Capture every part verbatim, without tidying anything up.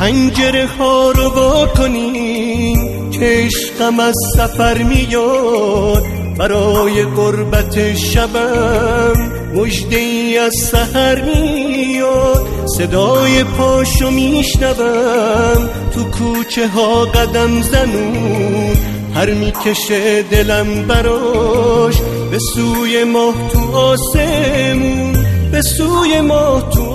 پنجره ها رو با کنین که عشقم از سفر میاد، برای غربت شبم مژده ای از سحر میاد. صدای پاشو میشنوم تو کوچه ها قدم زنون، هر میکشه دلم براش به سوی ماه تو آسمون، به سوی ماه تو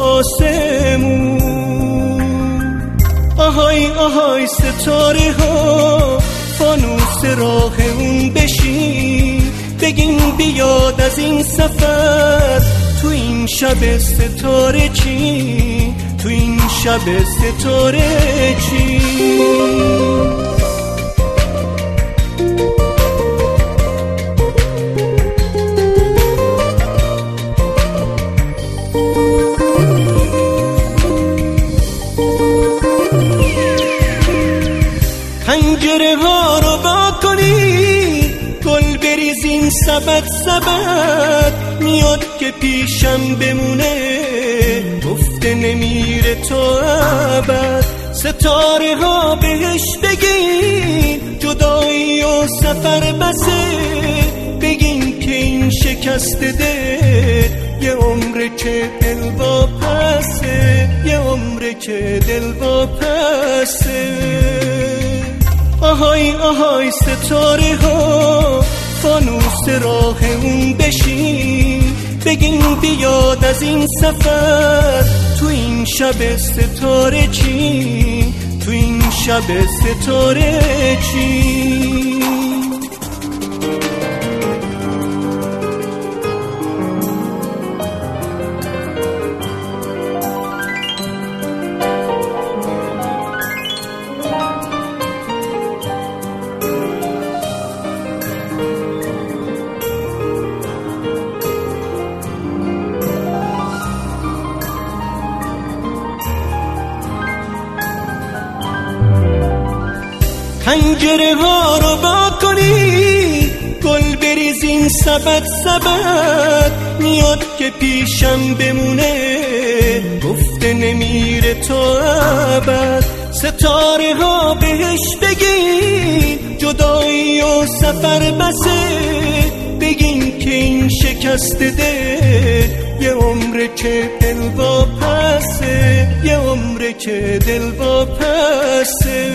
آسمون. آهای آهای ستاره ها فانوس راه اون بشین، بگین بیاد از این سفر تو این شب ستاره چی، تو این شب ستاره چی. پنجره ها رو با کنی گل بریزین سبد سبد، میاد که پیشم بمونه گفته نمیره تو ابد. ستاره ها بهش بگین جدایی و سفر بسه، بگین که این شکست دل یه عمره که دل با پسه، یه عمره که دل با پسه. آهای آهای ستاره ها فانوس راه اون بشین، بگین بیاد از این سفر تو این شب ستاره چی، تو این شب ستاره چی. پنجره ها رو با کنی گل بریزین سبد سبد، میاد که پیشم بمونه گفته نمیره تو ابد. ستاره ها بهش بگین جدایی و سفر بسه، بگین که این شکست دل یه عمره که دل با پسه، یه عمره که دل با پسه.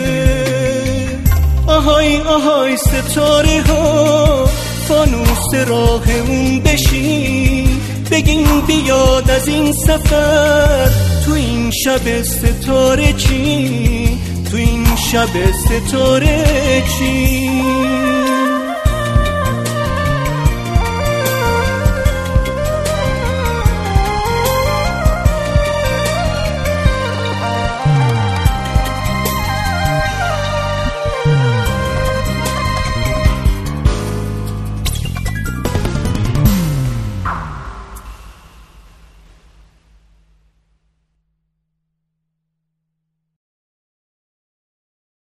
آهای آهای ستاره ها فانوس راه اون بشین، بگین بیاد از این سفر تو این شب ستاره چی، تو این شب ستاره چی.